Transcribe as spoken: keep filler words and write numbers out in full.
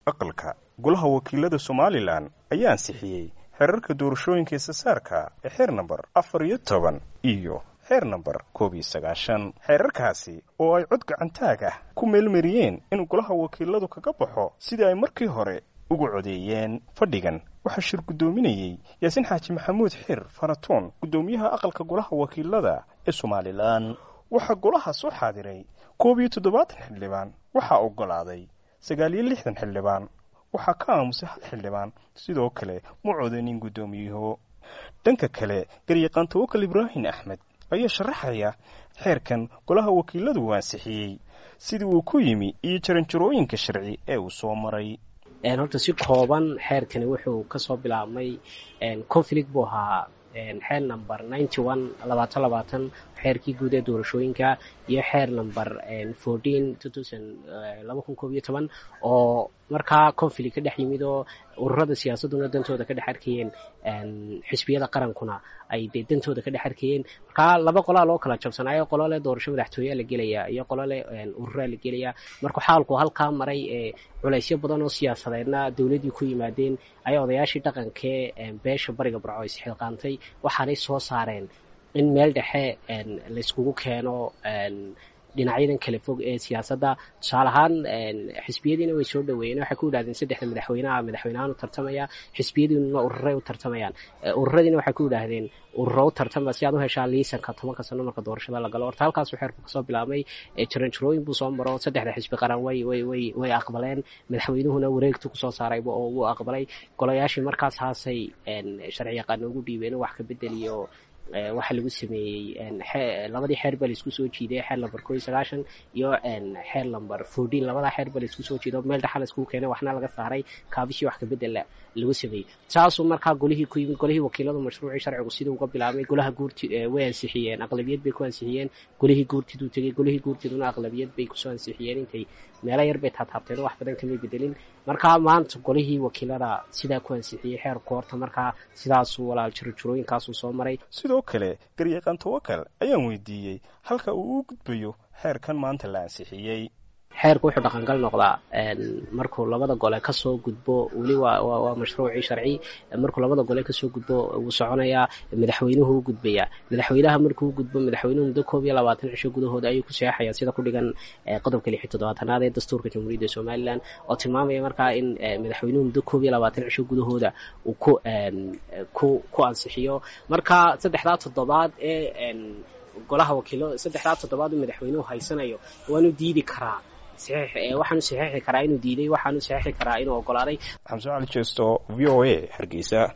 aqalka golaha wakiilada Somaliland ayaa ansixiyay xeerarka doorashooyinka sasaarka ee xeer number afar iyo toban iyo xeer number koob iyo sagaashan. xeerarkaasi oo ay cod gacantaag ah ku meelmariyeen in golaha wakiiladu kaga baxo sidii ay markii hore ugu codeeyeen. fadhigan waxaa shir gudoominayay Yaasin Xaaji Maxamuud Xir Faratoon, gudoomiyaha aqalka golaha wakiilada ee Somaliland. waxaa golaha soo xaadiray koob iyo toddobaatan xildhibaan, waxaa ogolaaday sagaal iyo lixdan xildhibaan, waxaa ka aamusay hal xildhibaan, sidoo kale ma codanin gudoomiyuhu. dhanka kale garyaqaan Tawakkal Ibraahin Axmed ayaa sharaxaya xeerkan golaha wakiiladu uu ansixiyay sidii uu ku yimi iyo jaranjarooyinka sharci ee uu soo maray. een horta si kooban xeerkani wuxuu ka soo bilaabmay een conflict buu ahaa een xeer number ninety-one labaatan labaatan xeerkii guud ee doorashooyinka iyo xeer number fourteen two thousand laba kun koob iyo toban oo markaa conflict ka dhex yimid oo ururada siyaasaduna dantooda ka dhex arkayeen een xisbiyada qarankuna ay dantooda ka dhex arkayeen. markaa laba qolaa loo kala jabsanaayo, qolo leh doorasho madaxtooye la gelaya iyo qolo leh urura la gelaya. marka xaalku halkaa maray ee culaysyo badan oo siyaasadeedna dawladii ku yimaadeen ayaa odayaashii dhaqankee beesha bariga Burco is xilqaantay, waxaanay soo saareen in meel dhexe la iskugu keeno dhinacyadan kala fog ee siyaasadda. tusaale ahaan xisbiyadiina way soo dhaweeyeen, waxay ku yidhahdeen saddexda madaxweynaha madaxweynahan u tartamaya, xisbiyadiina ururay u tartamayaan, ururadiina waxay ku yidhaahdeen ururo u tartama si aad u heshaa liisanka tobanka sano marka doorashada la galo. horta halkaasuu xeerku kasoo bilaabmay, jaranjarooyin buu soo maro, saddexda xisbi qaran way way way way aqbaleen, madaxweynuhuna wareegtu kusoo saarayba oo uu aqbalay. golayaashii markaas haasay sharci yaqaan ugu dhiibeen wax ka bedeliyo waxa lagu sameeyey labadii xeer baa la isku soo jiiday, xeer number koob iyo sagaashan iyo xeer number fourteen. labada xeer baa la isku soo jiido meel dhaxal isku keenay, waxna laga saaray kaabishii wax ka bedel lagu sameeyey. taasoo markaa golihii ku yimid golihii wakiiladu mashruucii sharcigu sidii uga bilaabay. golaha guurti way ansixiyeen, aqlabiyad bay ku ansixiyeen. golihii guurtidu tagay, golihii guurtiduna aqlabiyad bay ku soo ansixiyeen. intay meelo yar bay taataabteen wax badan kama bedelin. markaa maanta golihii wakiilada sidaa ku ansixiyay xeerku. horta markaa sidaasuu walaal jaranjarooyinkaasuu soo maray. sidoo kale garyaqaan Tawakkal ayaan weydiiyey halka uu u gudbayo xeerkan maanta la ansixiyay. xeerku wuxuu dhaqangal noqdaa markuu labada gole ka soo gudbo, weli waa waa mashruucii sharci. markuu labada gole ka soo gudbo wuu soconayaa, madaxweynuhu u gudbaya. madaxweynaha markuu u gudbo, madaxweynuhu muddo koob iyo labaatan cisho gudahooda ayuu ku seexayaa sida ku dhigan qodobka lix iyo toddobaatanaad ee dastuurka jamhuuriyadda Somaliland oo tilmaamaya markaa in madaxweynuhu muddo koob iyo labaatan cisho gudahooda uu ku ku ku ansixiyo. marka saddexdaa toddobaad ee golaha wakiilo saddexdaa toddobaad uu madaxweynuhu haysanayo waanu diidi karaa saxiix ee waxaanu saxiixi karaa inuu diiday, waxaanu saxiixi karaa inuu ogolaaday. Xamse Cali Jeesto, V O A, Hargeysa.